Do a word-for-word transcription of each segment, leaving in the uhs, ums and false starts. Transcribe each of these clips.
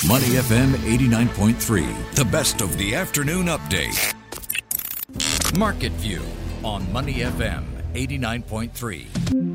Money F M eighty-nine point three, the best of the afternoon update. Market View on Money F M eighty-nine point three.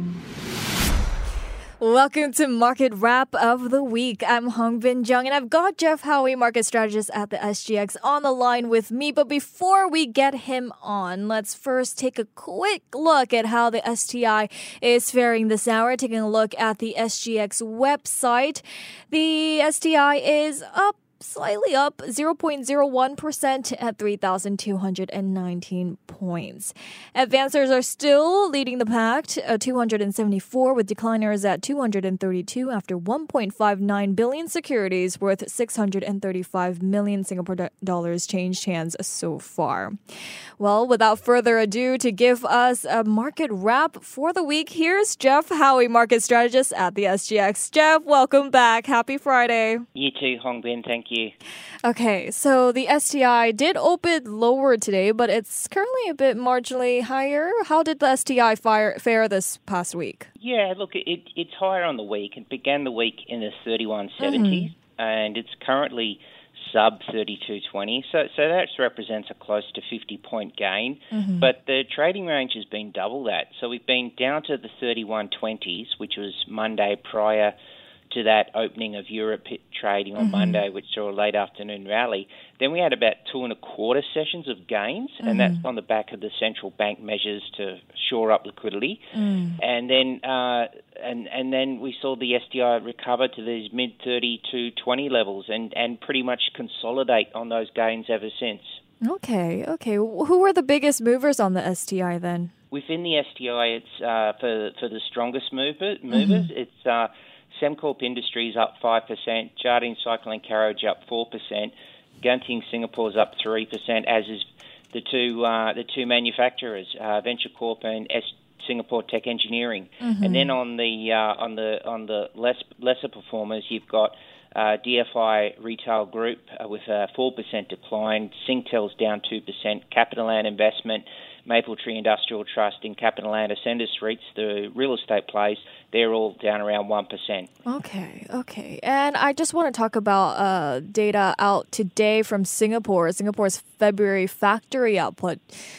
Welcome to Market Wrap of the Week. I'm Hong Bin Jung, and I've got Jeff Howie, market strategist at the S G X, on the line with me. But before we get him on, let's first take a quick look at how the S T I is faring this hour. Taking a look at the S G X website, the S T I is up. Slightly up zero point zero one percent at three thousand two hundred nineteen points. Advancers are still leading the pack, uh, two hundred seventy-four, with decliners at two hundred thirty-two after one point five nine billion securities worth six hundred thirty-five million Singapore dollars changed hands so far. Well, without further ado, to give us a market wrap for the week, here's Jeff Howie, market strategist at the S G X. Jeff, welcome back. Happy Friday. You too, Hong Bin. Thank you. Okay, so the S T I did open lower today, but it's currently a bit marginally higher. How did the S T I fire, fare this past week? Yeah, look, it, it's higher on the week. It began the week in the thirty-one seventies, mm-hmm. and it's currently sub thirty-two twenty, so so that represents a close to fifty-point gain. Mm-hmm. But the trading range has been double that. So we've been down to the thirty-one twenties, which was Monday prior to that opening of Europe trading on mm-hmm. Monday, which saw a late afternoon rally. Then we had about two and a quarter sessions of gains, mm-hmm. and that's on the back of the central bank measures to shore up liquidity. Mm. And then uh, and and then we saw the S T I recover to these mid thirty-two twenty levels and, and pretty much consolidate on those gains ever since. Okay, okay. Who were the biggest movers on the S T I then? Within the S T I, it's uh, for for the strongest mover, movers. Mm-hmm. It's uh, Sembcorp Industries up five percent, Jardine Cycle and Carriage up four percent, Gunting Singapore's up three percent, as is the two uh, the two manufacturers, uh, Venture Corp and S- Singapore Tech Engineering. Mm-hmm. And then on the uh, on the on the less lesser performers, you've got uh, D F I Retail Group uh, with a four percent decline, Singtel's down two percent, CapitaLand Investment, Mapletree Industrial Trust, and CapitaLand Ascendas REITs, the real estate plays, they're all down around one percent. Okay, okay. And I just want to talk about uh, data out today from Singapore. Singapore's February factory output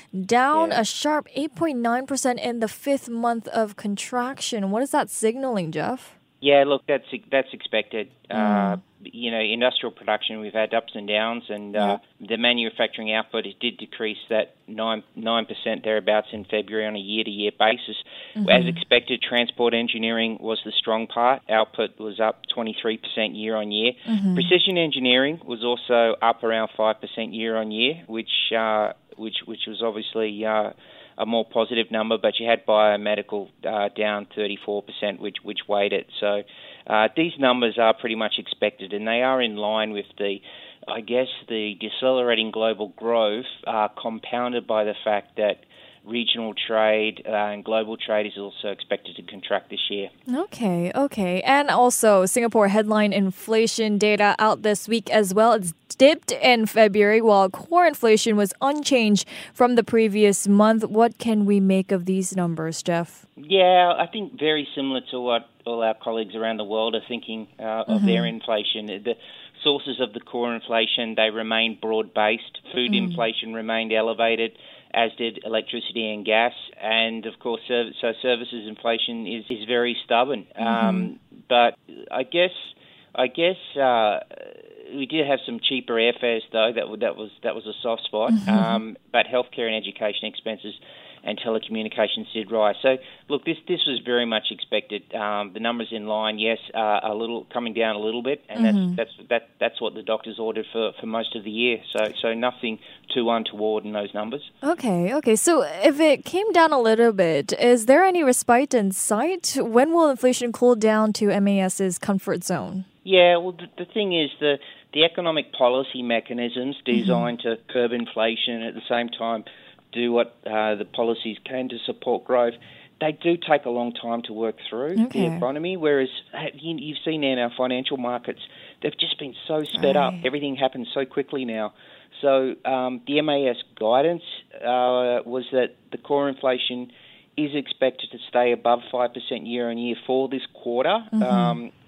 down yeah. a sharp eight point nine percent in the fifth month of contraction. What is that signaling, Jeff? Yeah, look, that's that's expected. Mm. Uh, you know, industrial production, we've had ups and downs, and uh, yeah. the manufacturing output, it did decrease that nine nine percent thereabouts in February on a year-to-year basis. Mm-hmm. As expected, transport engineering was the strong part. Output was up twenty-three percent year-on-year. Mm-hmm. Precision engineering was also up around five percent year-on-year, which uh, which which was obviously Uh, a more positive number, but you had biomedical uh, down thirty-four percent, which which weighed it. So uh, these numbers are pretty much expected, and they are in line with the, I guess, the decelerating global growth, uh, compounded by the fact that regional trade uh, and global trade is also expected to contract this year. Okay, okay. And also, Singapore headline inflation data out this week as well. It's dipped in February while core inflation was unchanged from the previous month. What can we make of these numbers, Jeff? Yeah, I think very similar to what all our colleagues around the world are thinking uh, mm-hmm. of their inflation. The sources of the core inflation, they remain broad-based. Food mm. inflation remained elevated, as did electricity and gas. And, of course, service, so services inflation is, is very stubborn. Mm-hmm. Um, but I guess I guess uh, we did have some cheaper airfares, though. That, that, was, that was a soft spot. Mm-hmm. Um, but healthcare and education expenses and telecommunications did rise. So, look, this this was very much expected. Um, the numbers in line, yes, uh, a little coming down a little bit, and mm-hmm. that's that's that that's what the doctors ordered for, for most of the year. So so nothing too untoward in those numbers. Okay, okay. So if it came down a little bit, is there any respite in sight? When will inflation cool down to MAS's comfort zone? Yeah, well, the, the thing is the the economic policy mechanisms designed mm-hmm. to curb inflation and at the same time do what uh, the policies can to support growth, they do take a long time to work through okay. the economy, whereas you, you've seen in our financial markets, they've just been so sped right. up. Everything happens so quickly now. So um, the M A S guidance uh, was that the core inflation is expected to stay above five percent year on year for this quarter. Mm-hmm. Um,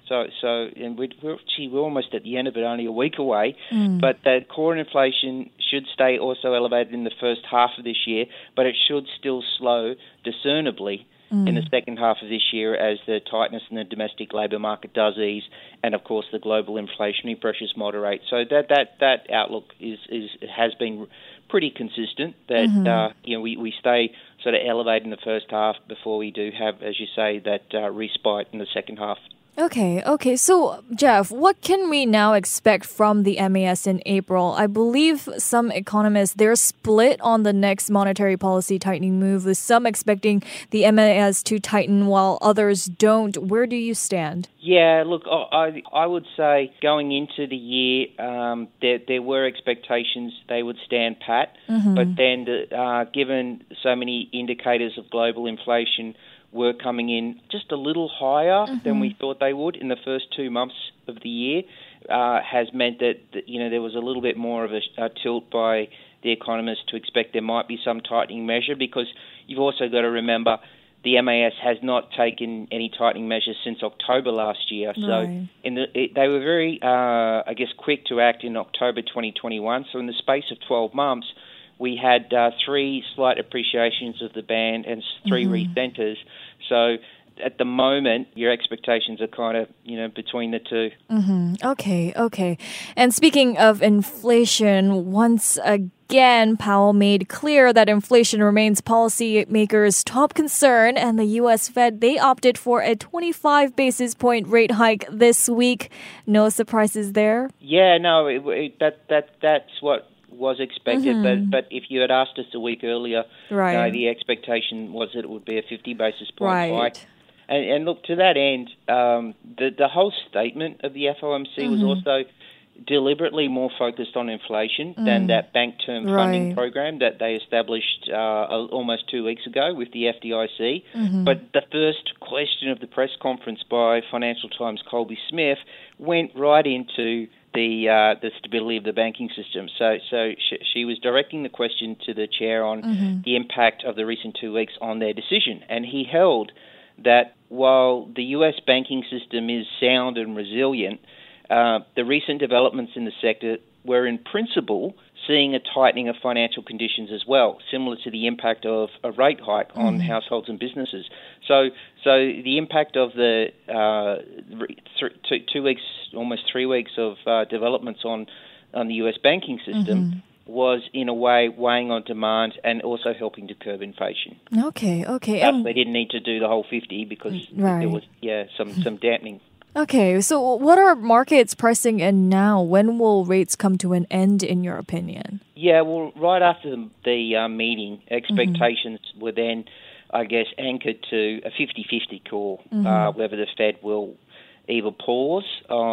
So, so, and we're, we're, gee, we're almost at the end of it, only a week away. Mm. But that core inflation should stay also elevated in the first half of this year, but it should still slow discernibly mm. in the second half of this year as the tightness in the domestic labour market does ease, and of course the global inflationary pressures moderate. So that that that outlook is is has been pretty consistent. That mm-hmm. uh, you know we, we stay sort of elevated in the first half before we do have, as you say, that uh, respite in the second half. Okay, okay. So, Jeff, what can we now expect from the M A S in April? I believe some economists, they're split on the next monetary policy tightening move, with some expecting the M A S to tighten while others don't. Where do you stand? Yeah, look, I I would say going into the year, um, there there were expectations they would stand pat, mm-hmm. but then uh, given so many indicators of global inflation were coming in just a little higher mm-hmm. than we thought they would in the first two months of the year, uh, has meant that, that, you know, there was a little bit more of a, a tilt by the economists to expect there might be some tightening measure, because you've also got to remember the M A S has not taken any tightening measures since October last year. So right. in the, it, they were very, uh, I guess, quick to act in October twenty twenty-one. So in the space of twelve months, we had uh, three slight appreciations of the band and three mm-hmm. re-centres. So at the moment, your expectations are kind of, you know, between the two. Mm-hmm. Okay, okay. And speaking of inflation, once again, Powell made clear that inflation remains policymakers' top concern, and the U S Fed, they opted for a twenty-five basis point rate hike this week. No surprises there? Yeah, no, it, it, that that that's what was expected, mm-hmm. but but if you had asked us a week earlier, right. no, the expectation was that it would be a fifty basis point right. hike. And, and look, to that end, um, the the whole statement of the F O M C mm-hmm. was also deliberately more focused on inflation mm. than that bank term funding right. program that they established uh, almost two weeks ago with the F D I C. Mm-hmm. But the first question of the press conference by Financial Times' Colby Smith went right into the uh, the stability of the banking system. So so she, she was directing the question to the chair on mm-hmm. the impact of the recent two weeks on their decision. And he held that while the U S banking system is sound and resilient, uh, the recent developments in the sector were in principle seeing a tightening of financial conditions as well, similar to the impact of a rate hike mm-hmm. on households and businesses. So so the impact of the uh, th- two, two weeks, almost three weeks of uh, developments on, on the U S banking system mm-hmm. was in a way weighing on demand and also helping to curb inflation. Okay, okay. But um, they didn't need to do the whole fifty because right. there was yeah some, some dampening. Okay, so what are markets pricing in now? When will rates come to an end, in your opinion? Yeah, well, right after the, the uh, meeting, expectations mm-hmm. were then, I guess, anchored to a fifty-fifty call, mm-hmm. uh, whether the Fed will either pause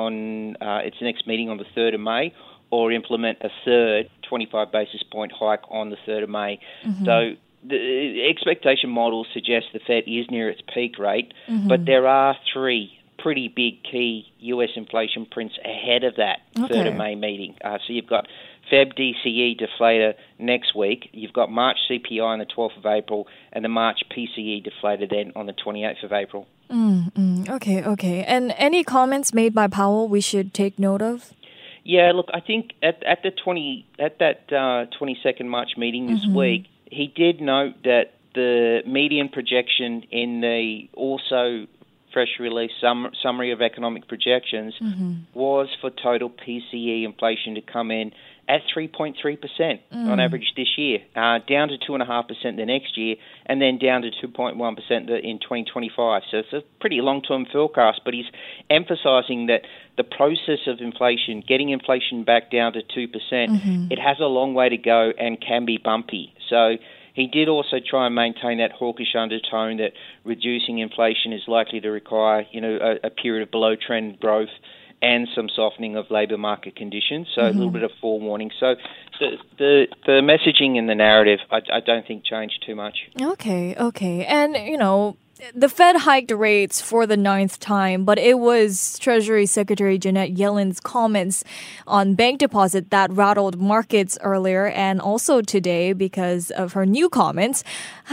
on uh, its next meeting on the third of May or implement a third twenty-five basis point hike on the third of May. Mm-hmm. So the expectation models suggest the Fed is near its peak rate, mm-hmm. but there are three pretty big key U S inflation prints ahead of that okay. third of May meeting. Uh, so you've got Feb D C E deflator next week. You've got March C P I on the twelfth of April and the March P C E deflator then on the twenty-eighth of April. Mm, mm, okay, okay. And any comments made by Powell we should take note of? Yeah, look, I think at at the twenty at that uh, twenty-second March meeting this mm-hmm. week, he did note that the median projection in the also fresh release sum- summary of economic projections mm-hmm. was for total P C E inflation to come in at three point three percent mm. on average this year, uh, down to two point five percent the next year, and then down to two point one percent in twenty twenty-five. So it's a pretty long-term forecast, but he's emphasising that the process of inflation, getting inflation back down to two percent, mm-hmm. it has a long way to go and can be bumpy. So he did also try and maintain that hawkish undertone that reducing inflation is likely to require, you know, a, a period of below-trend growth and some softening of labour market conditions, so mm-hmm. a little bit of forewarning. So the the, the messaging and the narrative, I, I don't think changed too much. Okay, okay. And, you know, the Fed hiked rates for the ninth time, but it was Treasury Secretary Janet Yellen's comments on bank deposit that rattled markets earlier and also today because of her new comments.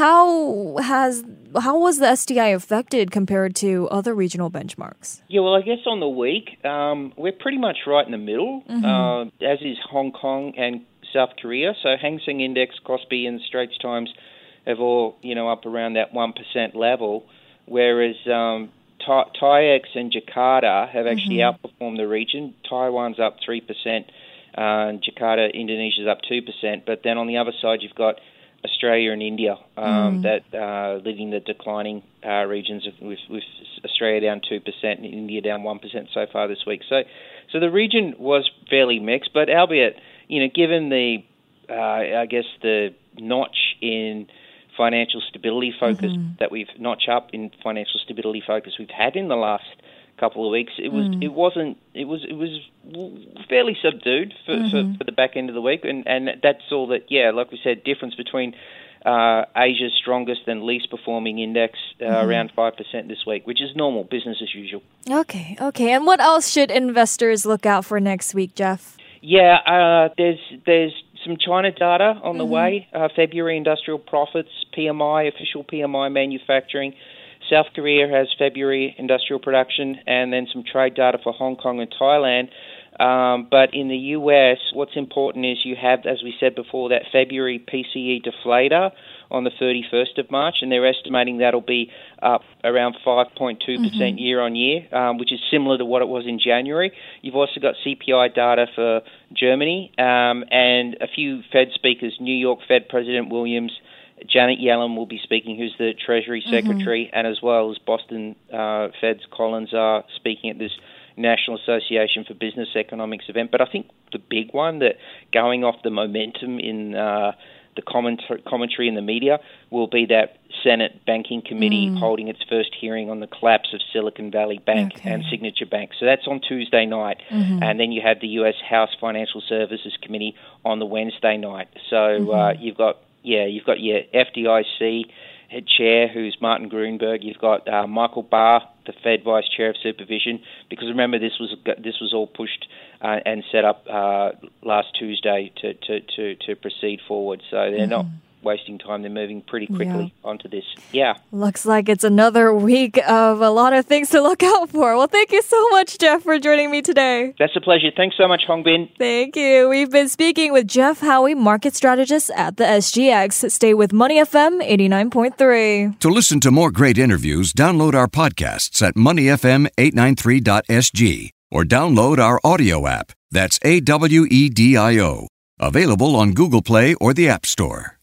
How has how was the S T I affected compared to other regional benchmarks? Yeah, well, I guess on the week, um, we're pretty much right in the middle, mm-hmm. uh, as is Hong Kong and South Korea. So Hang Seng Index, Kospi, and Straits Times have all, you know, up around that one percent level, whereas um, T- TAIEX and Jakarta have actually mm-hmm. outperformed the region. Taiwan's up three percent, uh, and Jakarta, Indonesia's up two percent. But then on the other side, you've got Australia and India um, mm. that uh, leading the declining uh, regions, with, with Australia down two percent and India down one percent so far this week. So, so the region was fairly mixed, but albeit, you know, given the, uh, I guess, the notch in financial stability focus mm-hmm. that we've notch up in financial stability focus we've had in the last couple of weeks, it was mm. it wasn't it was it was fairly subdued for, mm-hmm. for, for the back end of the week, and and that's all that yeah, like we said, difference between uh, Asia's strongest and least performing index uh, mm-hmm. around five percent this week, which is normal, business as usual. Okay, okay, and what else should investors look out for next week, Jeff? Yeah, uh, there's there's some China data on the mm-hmm. way. Uh, February industrial profits, P M I, official P M I manufacturing. South Korea has February industrial production, and then some trade data for Hong Kong and Thailand. Um, but in the U S, what's important is you have, as we said before, that February P C E deflator on the thirty-first of March, and they're estimating that'll be up around five point two percent mm-hmm. year on year, um, which is similar to what it was in January. You've also got C P I data for Germany, um, and a few Fed speakers, New York Fed President Williams, Janet Yellen will be speaking, who's the Treasury Secretary, mm-hmm. and as well as Boston uh, Fed's Collins are speaking at this National Association for Business Economics event. But I think the big one, that going off the momentum in uh, the comment- commentary in the media, will be that Senate Banking Committee mm. holding its first hearing on the collapse of Silicon Valley Bank okay. and Signature Bank. So that's on Tuesday night. Mm-hmm. And then you have the U S House Financial Services Committee on the Wednesday night. So mm-hmm. uh, you've got Yeah, you've got your F D I C head chair, who's Martin Gruenberg. You've got uh, Michael Barr, the Fed Vice Chair of Supervision. Because remember, this was this was all pushed uh, and set up uh, last Tuesday to, to, to, to proceed forward. So they're mm-hmm. not wasting time. They're moving pretty quickly yeah. onto this. Yeah. Looks like it's another week of a lot of things to look out for. Well, thank you so much, Jeff, for joining me today. That's a pleasure. Thanks so much, Hongbin. Thank you. We've been speaking with Jeff Howie, market strategist at the S G X. Stay with Money F M eighty-nine point three. To listen to more great interviews, download our podcasts at money f m eight nine three dot s g or download our audio app. That's A W E D I O. Available on Google Play or the App Store.